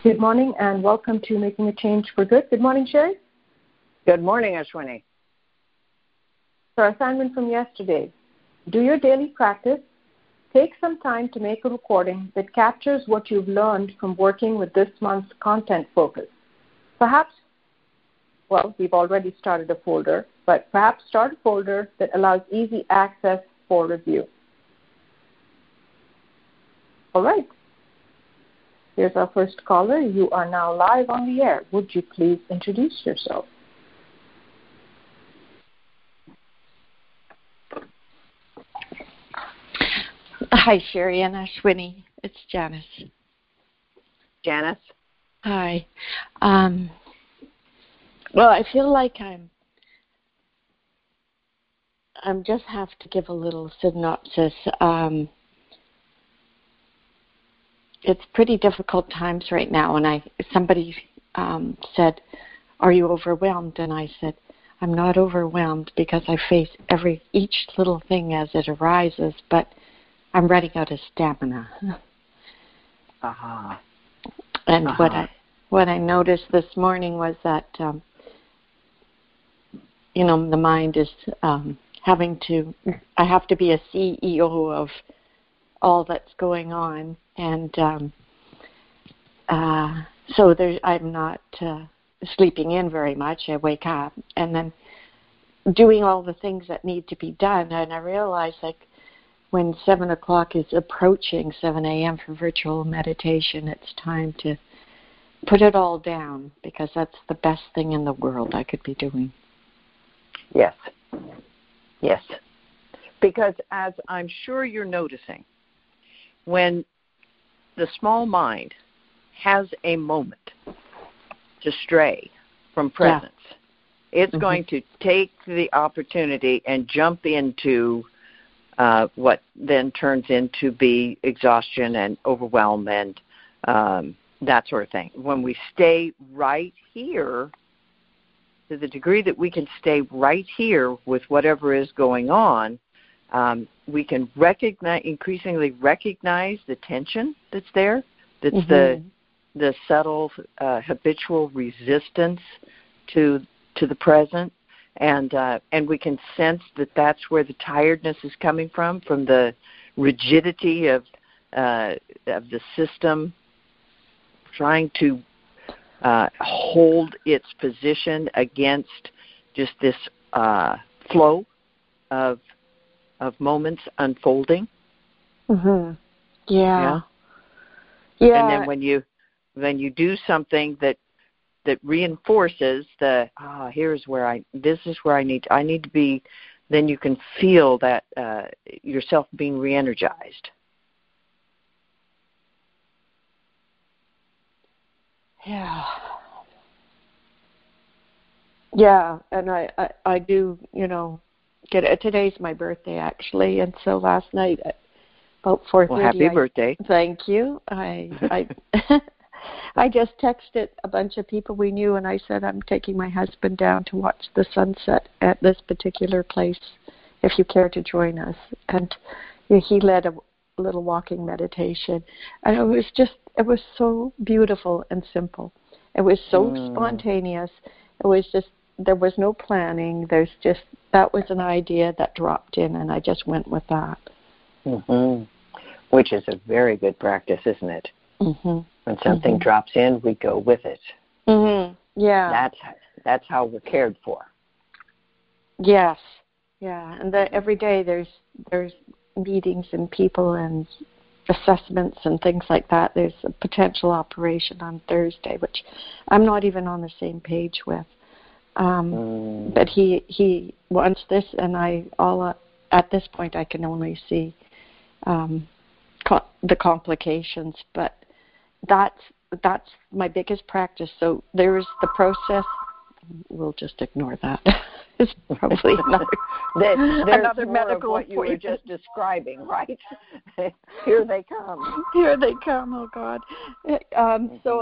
Good morning and welcome to Making a Change for Good. Good morning, Sherry. Good morning, Ashwini. So our assignment from yesterday, do your daily practice. Take some time to make a recording that captures what you've learned from working with this month's content focus. Perhaps, we've already started a folder, but perhaps start a folder that allows easy access for review. All right. Here's our first caller. You are now live on the air. Would you please introduce yourself? Hi, Sherry and Ashwini. It's Janice. Janice? Hi. Well, I feel like I'm just have to give a little synopsis. It's pretty difficult times right now, and somebody said, "Are you overwhelmed?" And I said, "I'm not overwhelmed because I face each little thing as it arises, but I'm running out of stamina." Uh-huh. And what I noticed this morning was that the mind is I have to be a CEO of all that's going on, and so I'm not sleeping in very much. I wake up and then doing all the things that need to be done, and I realize when 7 o'clock is approaching, 7 a.m. for virtual meditation, it's time to put it all down because that's the best thing in the world I could be doing. Yes. Yes. Because as I'm sure you're noticing, when the small mind has a moment to stray from presence, it's going to take the opportunity and jump into what then turns into be exhaustion and overwhelm and that sort of thing. When we stay right here, to the degree that we can stay right here with whatever is going on, we can increasingly recognize the tension that's there. That's the subtle habitual resistance to the present, and we can sense that that's where the tiredness is coming from the rigidity of the system trying to hold its position against just this flow of moments unfolding. Mhm. Yeah. And then when you do something that reinforces this is where I need to be, then you can feel that yourself being re-energized. Yeah, and I do, get it. Today's my birthday, actually, and so last night at about 4:30. Well, happy birthday! Thank you. I I just texted a bunch of people we knew, and I said I'm taking my husband down to watch the sunset at this particular place. If you care to join us, and he led a little walking meditation, and it was so beautiful and simple. It was so spontaneous. It was just. There was no planning. That was an idea that dropped in, and I just went with that. Which is a very good practice, isn't it? When something drops in, we go with it. Yeah. That's how we're cared for. Yes. Yeah, and every day there's meetings and people and assessments and things like that. There's a potential operation on Thursday, which I'm not even on the same page with. But he wants this, and at this point I can only see the complications. But that's my biggest practice. So there's the process. We'll just ignore that. It's probably another medical what you were just describing, right? Here they come. Here they come. Oh God. So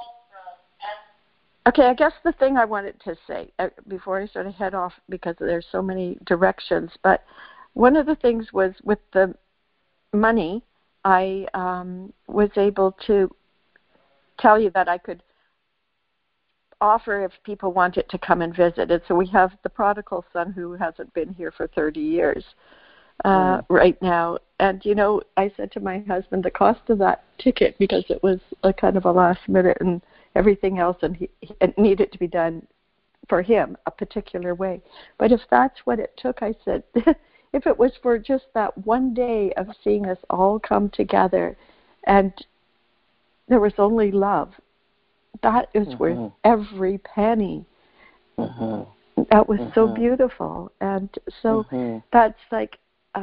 Okay, I guess the thing I wanted to say before I sort of head off, because there's so many directions, but one of the things was with the money, I was able to tell you that I could offer if people wanted to come and visit. And so we have the prodigal son who hasn't been here for 30 years right now. And, you know, I said to my husband, the cost of that ticket, because it was a kind of a last minute and everything else, and it needed to be done for him a particular way. But if that's what it took, I said, if it was for just that one day of seeing us all come together and there was only love, that is worth every penny. That was so beautiful. And so that's like,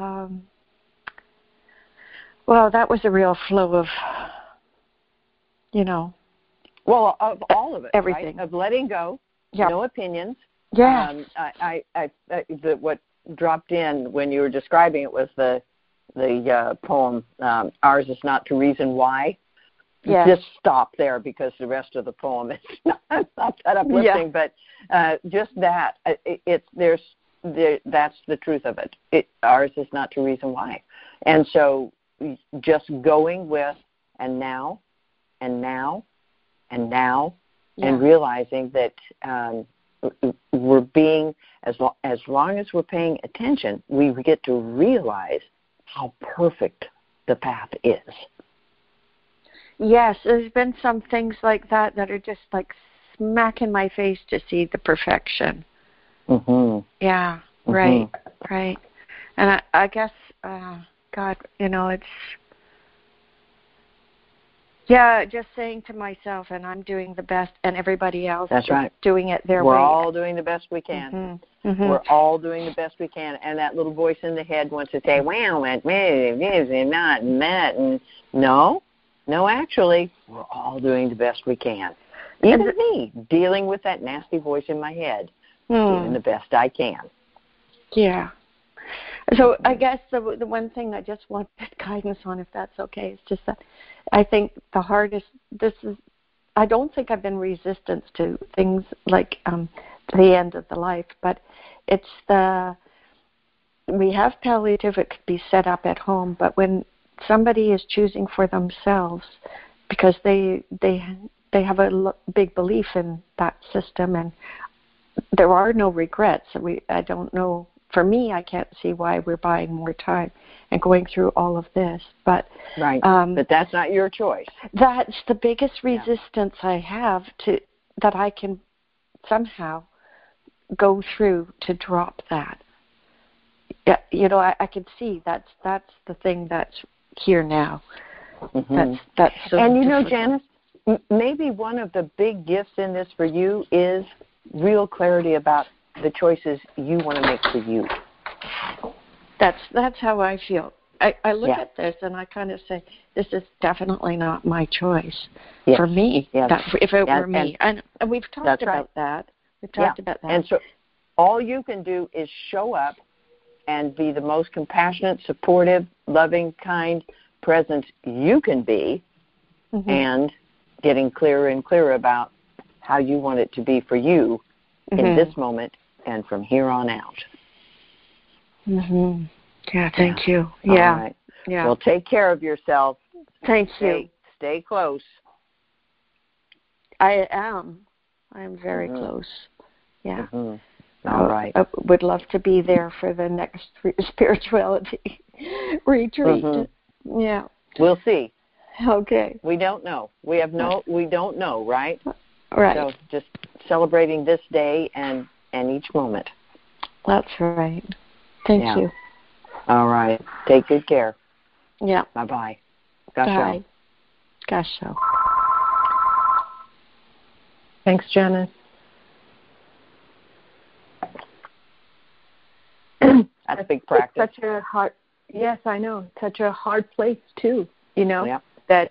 well, that was a real flow of, you know. Well, of all of it, everything. Right? Of letting go, no opinions. Yeah. What dropped in when you were describing it was the poem, Ours is Not to Reason Why. Yes. Just stop there because the rest of the poem is not that uplifting, but just that, that's the truth of it. Ours is not to reason why. And so just going with and now, and realizing that we're being, as long as we're paying attention, we get to realize how perfect the path is. Yes, there's been some things like that are just like smack in my face to see the perfection. Yeah, right. And I guess, God, you know, it's, just saying to myself, and I'm doing the best, and everybody else is doing it their way. We're all doing the best we can. We're all doing the best we can. And that little voice in the head wants to say, well, it's this and not and that. And no, actually, we're all doing the best we can. Even me, dealing with that nasty voice in my head, doing the best I can. Yeah. So I guess the one thing I just wanted guidance on, if that's okay, is just that I think the hardest, I don't think I've been resistant to things like the end of the life, but it's we have palliative, it could be set up at home, but when somebody is choosing for themselves because they have a big belief in that system, and there are no regrets. I don't know. For me, I can't see why we're buying more time and going through all of this. But but that's not your choice. That's the biggest resistance I have that I can somehow go through to drop that. Yeah, you know, I can see that's the thing that's here now. That's so and you know, Janice, maybe one of the big gifts in this for you is real clarity about the choices you want to make for you. That's how I feel. I look at this and I kind of say, this is definitely not my choice for me. If it were me. And we've talked about that. We've talked about that. And so all you can do is show up and be the most compassionate, supportive, loving, kind presence you can be, and getting clearer and clearer about how you want it to be for you in this moment and from here on out. Yeah, thank you. Yeah. All right. Yeah. Well, take care of yourself. Thank you. Stay close. I am very close. Yeah. All right. I would love to be there for the next spirituality retreat. Yeah. We'll see. Okay. We don't know. We don't know, right? Right. So just celebrating this day and each moment. That's right. Thank you. All right. Take good care. Yeah. Bye-bye. Bye. Gosh, so. Thanks, Janice. That's big practice. Such a hard, yes, I know. Such a hard place too. You know that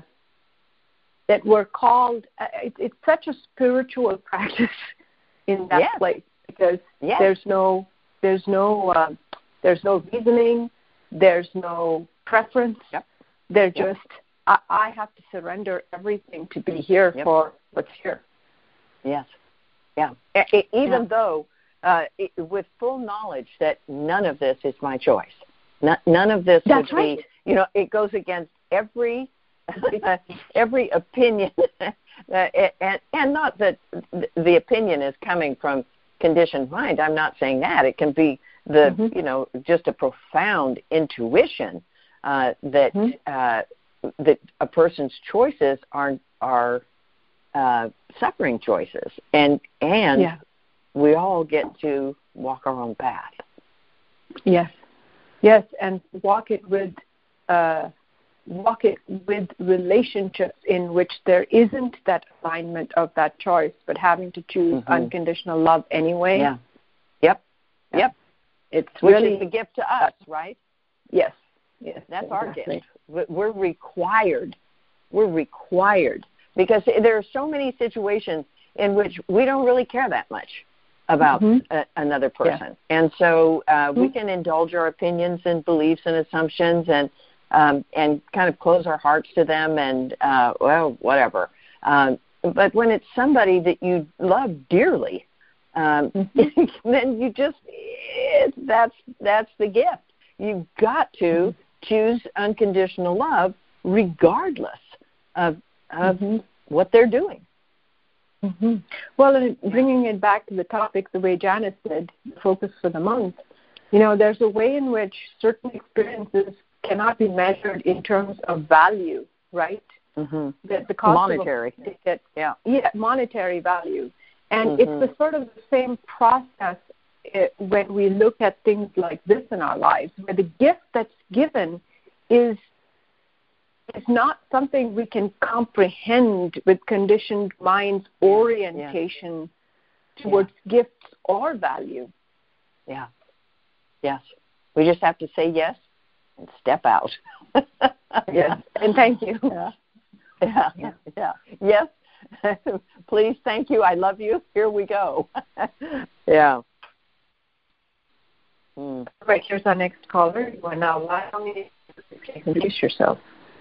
we're called. It's such a spiritual practice in that place because there's no reasoning, there's no preference. They're just I have to surrender everything to be here for what's here. Yes. Yeah. Even though. With full knowledge that none of this is my choice. None of this would be, you know, it goes against every opinion and not that the opinion is coming from conditioned mind. I'm not saying that. It can be just a profound intuition that a person's choices are suffering choices, and we all get to walk our own path. Yes, and walk it with relationships in which there isn't that alignment of that choice, but having to choose unconditional love anyway. Yeah. Yep. It's which really a gift to us, right? Yes. That's exactly our gift. We're required. Because there are so many situations in which we don't really care that much about another person. Yeah. And so we can indulge our opinions and beliefs and assumptions and kind of close our hearts to them and, whatever. But when it's somebody that you love dearly, then you just, that's the gift. You've got to choose unconditional love regardless of what they're doing. Well, and bringing it back to the topic the way Janice did, focus for the month, there's a way in which certain experiences cannot be measured in terms of value, right? The cost monetary. Monetary value. And it's the sort of the same process when we look at things like this in our lives, where the gift that's given is not something we can comprehend with conditioned mind's orientation towards gifts or value. Yeah. Yes. We just have to say yes and step out. Yes. And thank you. Yeah. Yes. Please, thank you. I love you. Here we go. Yeah. Right, here's our next caller. You are now live on the introduce yourself.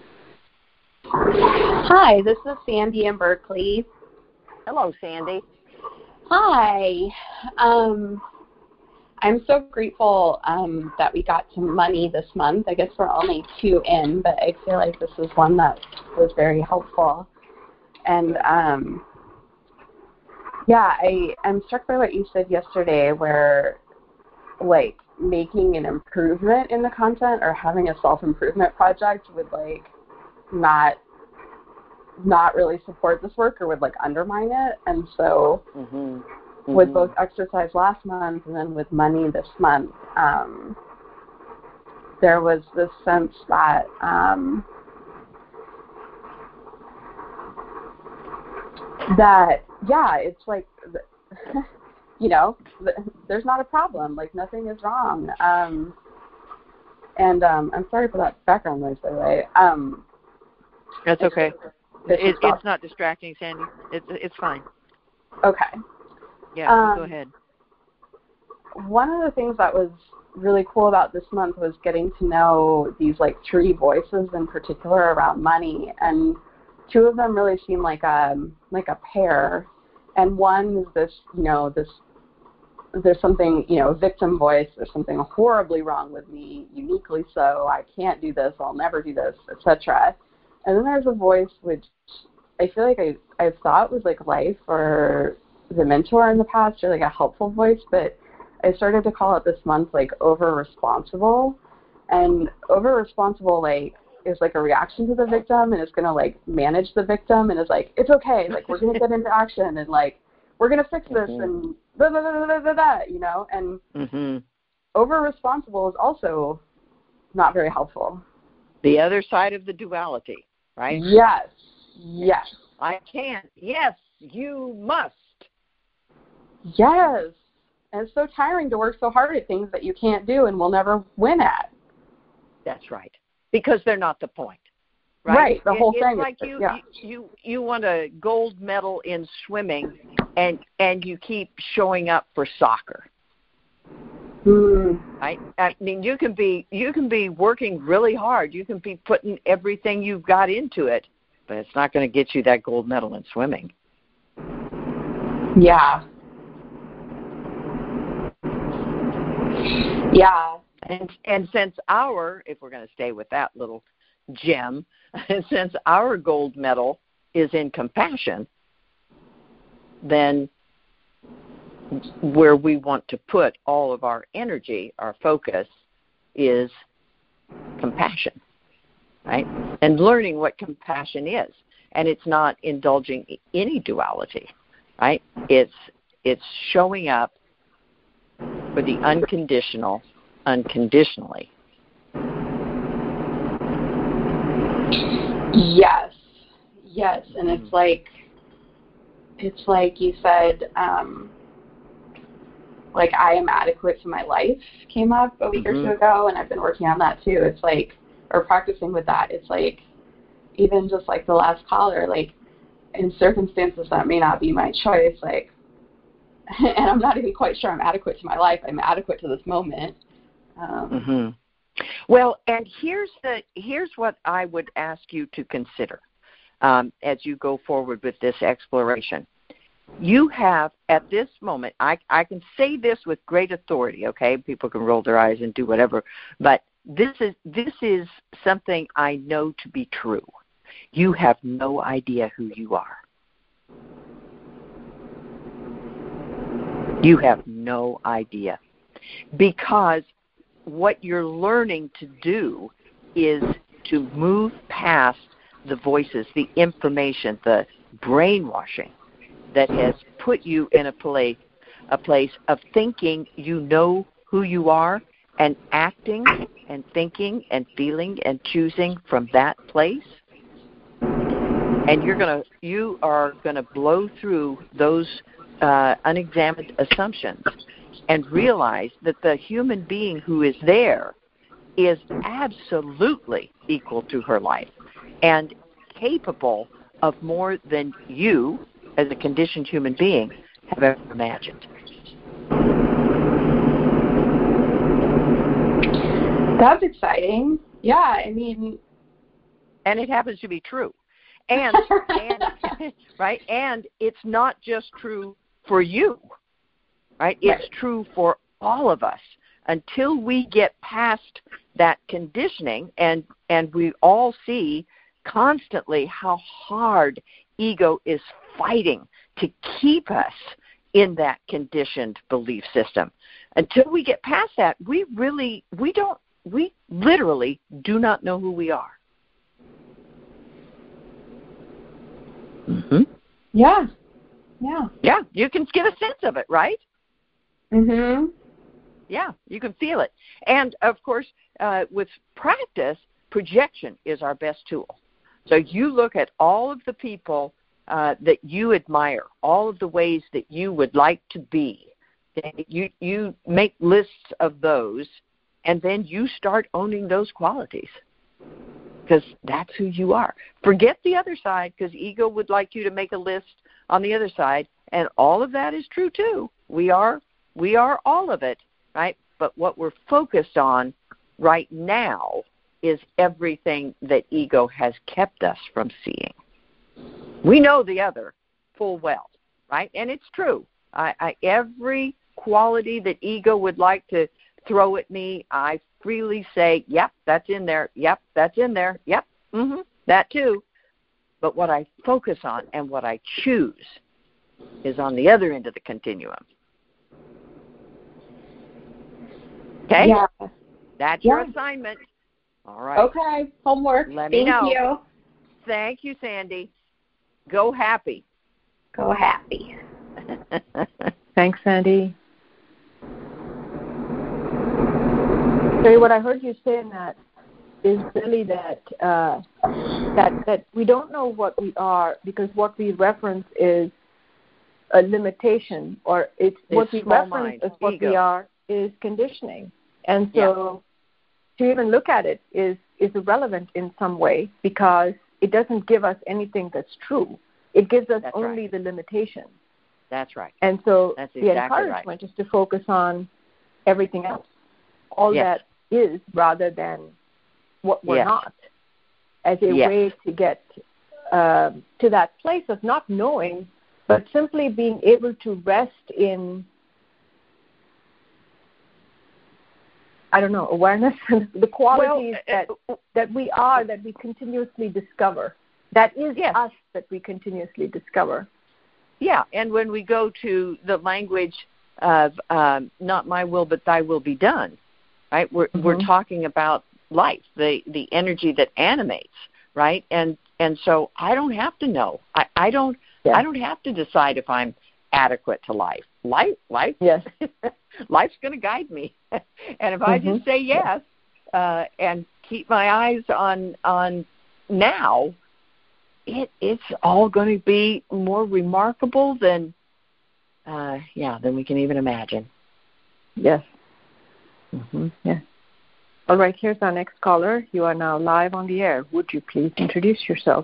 Hi, this is Sandy in Berkeley. Hello, Sandy. Hi. I'm so grateful that we got some money this month. I guess we're only 2 in, but I feel like this is one that was very helpful. And, I'm struck by what you said yesterday where, making an improvement in the content or having a self-improvement project would, not really support this work or would, undermine it. And so with both exercise last month and then with money this month, there was this sense that it's there's not a problem. Nothing is wrong. And I'm sorry for that background noise, by the way. That's okay. It's not distracting, Sandy. It's fine. Okay. Yeah, go ahead. One of the things that was really cool about this month was getting to know these 3 voices in particular around money, and 2 of them really seem like a pair, and one is this there's something victim voice, there's something horribly wrong with me, uniquely so, I can't do this, I'll never do this, etc. And then there's a voice which I feel like I've thought was life or the mentor in the past, or a helpful voice, but I started to call it this month over-responsible. And over-responsible is a reaction to the victim, and it's going to manage the victim, and it's it's okay, we're going to get into action, and we're going to fix this, and blah, blah, blah, blah, blah, blah, and over-responsible is also not very helpful. The other side of the duality, right? Yes. I can't. Yes, you must. Yes. And it's so tiring to work so hard at things that you can't do and will never win at. That's right. Because they're not the point. Right. The whole thing. It's like you want a gold medal in swimming and you keep showing up for soccer. Right? I mean, you can be working really hard. You can be putting everything you've got into it, but it's not going to get you that gold medal in swimming. Yeah. And since if we're going to stay with that little gem, since our gold medal is in compassion, then where we want to put all of our energy, our focus, is compassion, right? And learning what compassion is. And it's not indulging any duality, right? It's showing up for the unconditional, unconditionally. Yes. And it's like you said, like I am adequate to my life came up a week or two ago, and I've been working on that too. It's like, or practicing with that. It's like, even just like the last caller, like in circumstances that may not be my choice, like, and I'm not even quite sure I'm adequate to my life. I'm adequate to this moment. Well, and here's what I would ask you to consider as you go forward with this exploration. You have, at this moment, I can say this with great authority, okay? People can roll their eyes and do whatever, but this is something I know to be true. You have no idea who you are. You have no idea. Because what you're learning to do is to move past the voices, the information, the brainwashing that has put you in a place of thinking you know who you are and acting and thinking and feeling and choosing from that place. And you are gonna blow through those unexamined assumptions and realize that the human being who is there is absolutely equal to her life and capable of more than you, as a conditioned human being, have ever imagined. That's exciting. Yeah, I mean... And it happens to be true. And right? And it's not just true for you, right? It's true for all of us. Until we get past that conditioning, and we all see constantly how hard ego is fighting to keep us in that conditioned belief system. Until we get past that, we literally do not know who we are. Yeah, you can get a sense of it, right? Yeah, you can feel it. And, of course, with practice, projection is our best tool. So you look at all of the people that you admire, all of the ways that you would like to be. You make lists of those, and then you start owning those qualities because that's who you are. Forget the other side, because ego would like you to make a list on the other side, and all of that is true too. We are all of it, right? But what we're focused on right now is everything that ego has kept us from seeing. We know the other full well, right? And it's true. Every quality that ego would like to throw at me, I freely say, yep, that's in there. Yep, that's in there. Yep, that too. But what I focus on and what I choose is on the other end of the continuum. Okay? Yeah. That's your assignment. All right. Okay, homework. Let me know. Thank you. Thank you, Sandy. Go happy. Go happy. Thanks, Sandy. Terry, what I heard you say in that is really that we don't know what we are, because what we reference is a limitation, or it's what we reference as what we are is conditioning. And so to even look at it is irrelevant in some way, because it doesn't give us anything that's true. It gives us only the limitation. That's right. And so exactly the encouragement is to focus on everything else, all that is, rather than what we're not, as a way to get to that place of not knowing, but simply being able to rest in, awareness and the qualities that we are, that we continuously discover. That is us that we continuously discover. Yeah, and when we go to the language of not my will but thy will be done, right? We're talking about life, the energy that animates, right? And so I don't have to know. I don't have to decide if I'm adequate to life. Life yes. Life's going to guide me. And if I just say yes and keep my eyes on now, it's all going to be more remarkable than we can even imagine. Yes. Yeah. All right, here's our next caller. You are now live on the air. Would you please introduce yourself?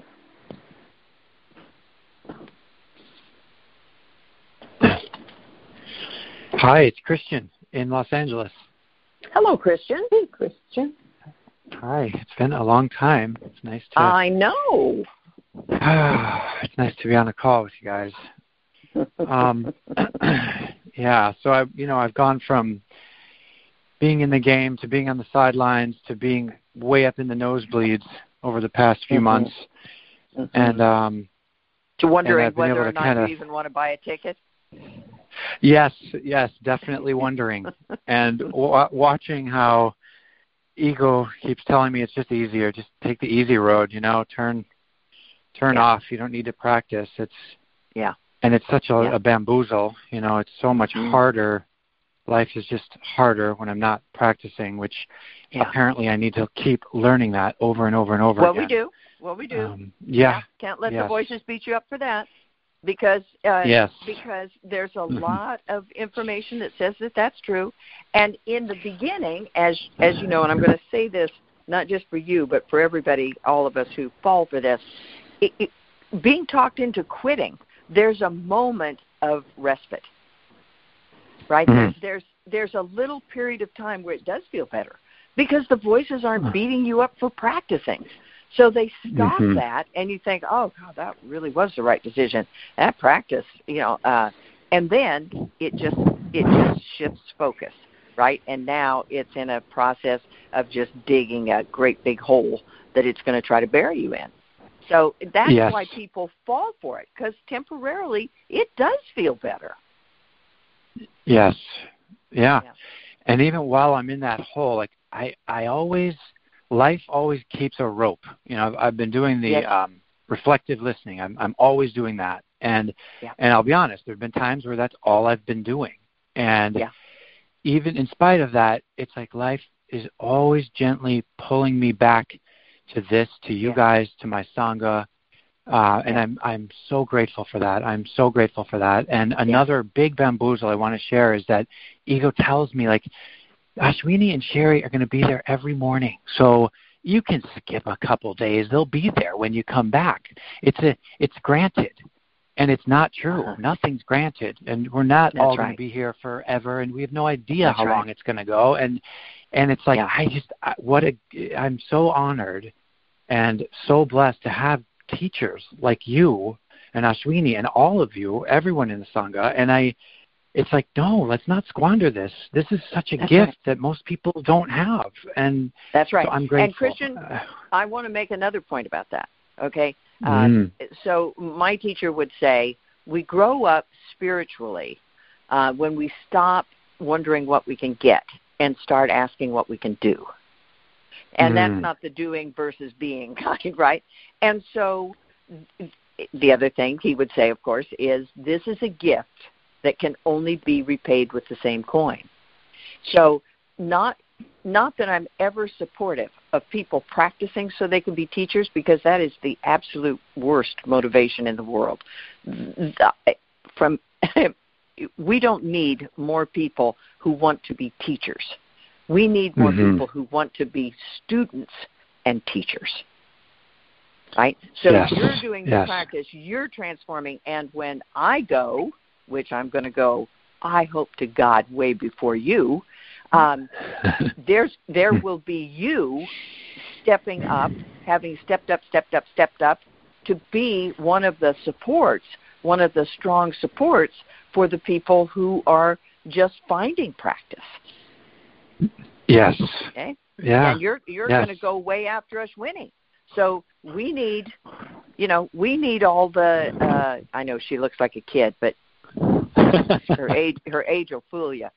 Hi, it's Christian in Los Angeles. Hello, Christian. Hey, Christian. Hi, it's been a long time. It's nice to. I know. It's nice to be on a call with you guys. Yeah, so I've gone from being in the game to being on the sidelines to being way up in the nosebleeds over the past few months, and to wondering and whether or not you even want to buy a ticket. Yes, definitely wondering, and watching how ego keeps telling me it's just easier, just take the easy road, turn off. You don't need to practice. And it's such a bamboozle. It's so much harder. Life is just harder when I'm not practicing, which apparently I need to keep learning that over and over and over again. Well, we do. Can't let the voices beat you up for that, because there's a lot of information that says that that's true. And in the beginning, as you know, and I'm going to say this not just for you, but for everybody, all of us who fall for this, being talked into quitting, there's a moment of respite, right? There's a little period of time where it does feel better because the voices aren't beating you up for practicing. So they stop that, and you think, oh, God, that really was the right decision. That practice, and then it just shifts focus, right? And now it's in a process of just digging a great big hole that it's going to try to bury you in. So that's why people fall for it, because temporarily it does feel better. Yes. Yeah. And even while I'm in that hole, like life always keeps a rope. I've been doing the reflective listening. I'm always doing that. And I'll be honest, there have been times where that's all I've been doing. And even in spite of that, it's like life is always gently pulling me back to this, to you guys, to my Sangha, and I'm so grateful for that. I'm so grateful for that. And another big bamboozle I want to share is that ego tells me, like, Ashwini and Sherry are going to be there every morning, so you can skip a couple days. They'll be there when you come back. It's granted, and it's not true. Nothing's granted, and we're not all going to be here forever, and we have no idea how long it's going to go. And it's like I'm so honored and so blessed to have teachers like you and Ashwini and all of you, everyone in the Sangha. And it's like, no, let's not squander this. This is such a gift that most people don't have. And that's right. So I'm grateful. And Christian, I want to make another point about that. Okay. So my teacher would say, we grow up spiritually when we stop wondering what we can get and start asking what we can do. And that's not the doing versus being kind, right? And so the other thing he would say, of course, is this is a gift that can only be repaid with the same coin. So not that I'm ever supportive of people practicing so they can be teachers, because that is the absolute worst motivation in the world. We don't need more people who want to be teachers. We need more people who want to be students and teachers, right? So you're doing the practice, you're transforming, and when I go, which I'm going to go, I hope to God, way before you, there will be you stepping up, having stepped up to be one of the supports, one of the strong supports for the people who are just finding practice. Yes. Okay. Yeah. And you're going to go way after us winning. So we need we need all the. I know she looks like a kid, but her age will fool you.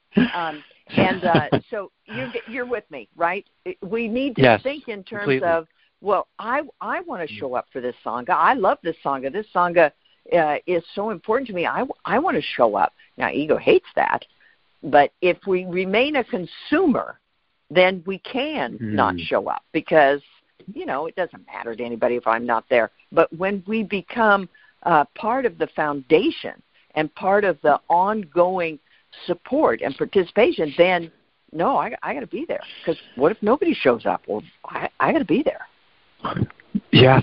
So you're with me, right? We need to think in terms completely. of, well, I want to show up for this sangha. I love this sangha. This sangha is so important to me. I want to show up. Now, ego hates that, but if we remain a consumer, then we can not show up because, it doesn't matter to anybody if I'm not there. But when we become part of the foundation and part of the ongoing support and participation, then, no, I got to be there. Because what if nobody shows up? Well, I got to be there. Yes,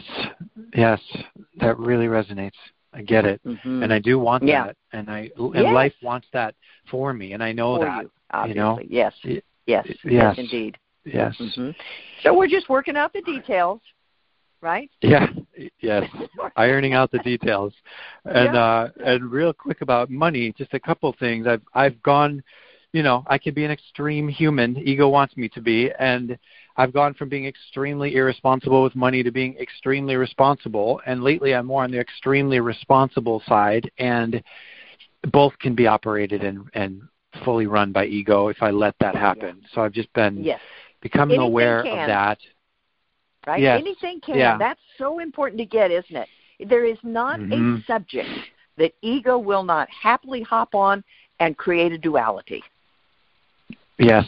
that really resonates. I get it, and I do want that, and life wants that for me, and I know for that. You, obviously. Yes, indeed. Yes. So we're just working out the details, right? Yeah. Yes. Ironing out the details, and real quick about money. Just a couple things. I've gone. I can be an extreme human. Ego wants me to be, and I've gone from being extremely irresponsible with money to being extremely responsible. And lately, I'm more on the extremely responsible side, and both can be operated and fully run by ego if I let that happen. So I've just been becoming aware of that. Right? Yes. Anything can. Yeah. That's so important to get, isn't it? There is not a subject that ego will not happily hop on and create a duality. Yes.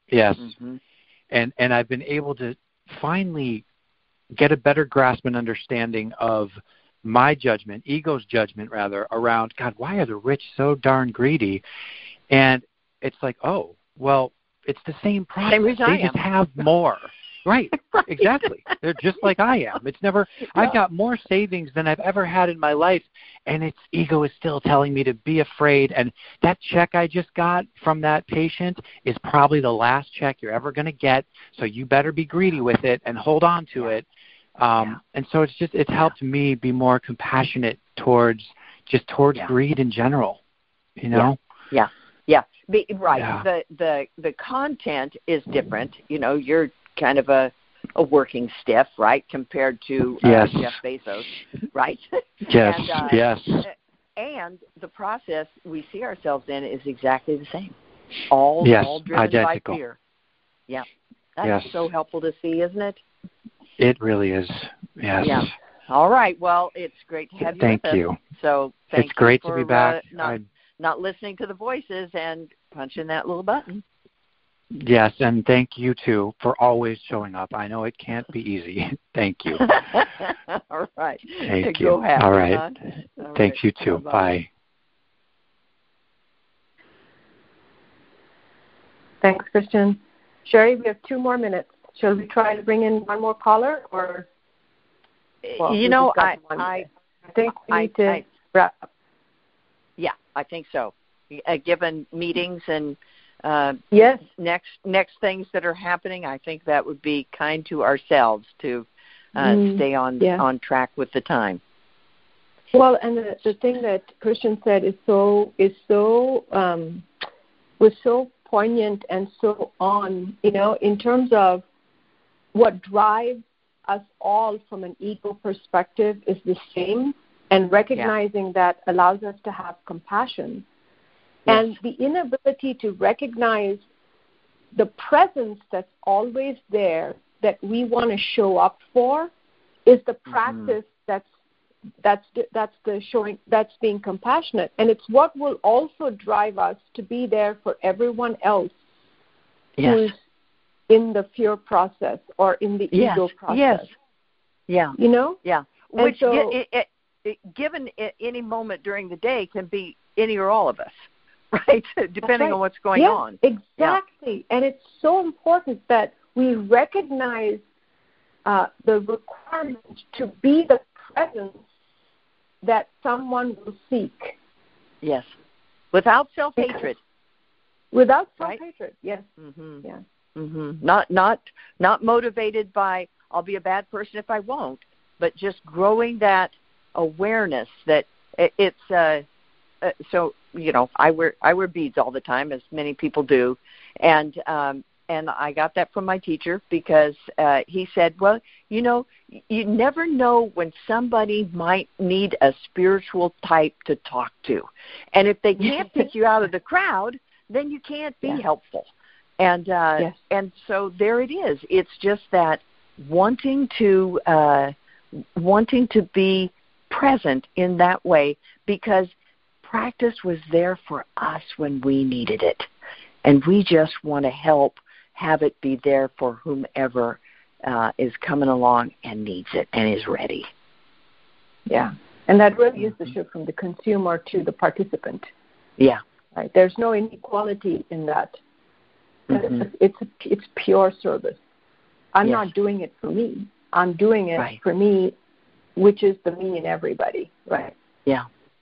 And I've been able to finally get a better grasp and understanding of my judgment, ego's judgment rather, around, God, why are the rich so darn greedy? And it's like, oh, well, it's the same process. Same reason they just have more. Right. Exactly. They're just like I am. It's never. I've got more savings than I've ever had in my life, and its ego is still telling me to be afraid. And that check I just got from that patient is probably the last check you're ever going to get. So you better be greedy with it and hold on to it. And so it's helped me be more compassionate towards greed in general. Yeah. Right. Yeah. The content is different. You're kind of a working stiff, right, compared to Jeff Bezos, right? Yes, yes. And the process we see ourselves in is exactly the same. All driven identical. by fear. Yeah. That's so helpful to see, isn't it? It really is. Yes. Yeah. All right. Well, it's great to have you with us. Thank you. So it's great to be back. Not listening to the voices and punching that little button. Yes, and thank you, too, for always showing up. I know it can't be easy. Thank you. All right. Thank you. All right. Thanks, you too. Bye. Thanks, Christian. Sherry, we have 2 more minutes. Shall we try to bring in one more caller? Or I think we need to wrap up. Yeah, I think so. Given meetings and next things that are happening, I think that would be kind to ourselves to stay on track with the time. Well, and the thing that Christian said was so poignant and so on, in terms of what drives us all from an ego perspective is the same, and recognizing that allows us to have compassion. And the inability to recognize the presence that's always there that we want to show up for is the practice that's being compassionate. And it's what will also drive us to be there for everyone else who's in the fear process or in the ego process. Yes. Yeah. Yeah. Which, given any moment during the day, can be any or all of us. Right, depending on what's going on. Exactly. And it's so important that we recognize the requirement to be the presence that someone will seek. Yes. Without self-hatred. Without self-hatred, yes. Mm-hmm. Yeah. Mm-hmm. Not motivated by, I'll be a bad person if I won't, but just growing that awareness that it's so, I wear beads all the time, as many people do, and and I got that from my teacher because he said, well, you know, you never know when somebody might need a spiritual type to talk to. And if they can't pick you out of the crowd, then you can't be helpful. And and so there it is. It's just that wanting to be present in that way, because practice was there for us when we needed it. And we just want to help have it be there for whomever is coming along and needs it and is ready. Yeah. And that really is the shift from the consumer to the participant. Yeah. Right. There's no inequality in that. It's pure service. I'm not doing it for me. I'm doing it for me, which is the me in everybody. Right. Yeah.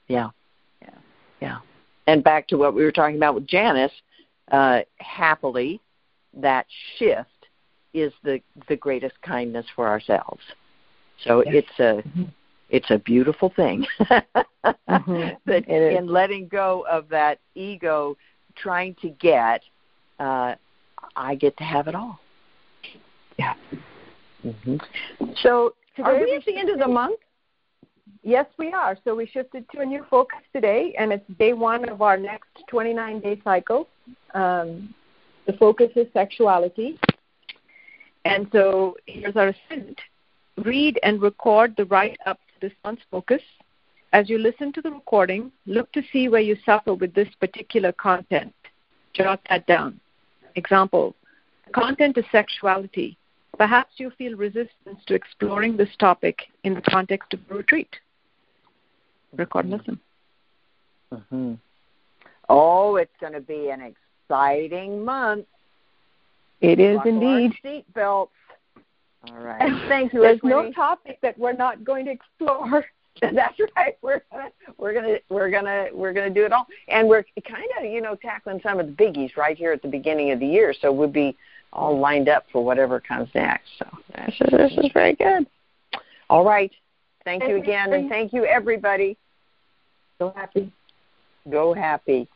And back to what we were talking about with Janice, happily, that shift is the greatest kindness for ourselves. So it's a beautiful thing that in letting go of that ego trying to get, I get to have it all. Yeah. So are we at the end of the month? Yes, we are. So we shifted to a new focus today, and it's day 1 of our next 29-day cycle. The focus is sexuality. And so here's our assignment. Read and record the write-up to this month's focus. As you listen to the recording, look to see where you suffer with this particular content. Jot that down. Example, the content is sexuality. Perhaps you feel resistance to exploring this topic in the context of a retreat. Record and listen. Oh, it's going to be an exciting month. It is indeed. Seat belts. All right. Thank you. There's no topic that we're not going to explore. That's right. We're gonna do it all, and we're kind of tackling some of the biggies right here at the beginning of the year. So we'll be all lined up for whatever comes next. So this is very good. All right. Thank you again, and thank you everybody. Go happy. Go happy.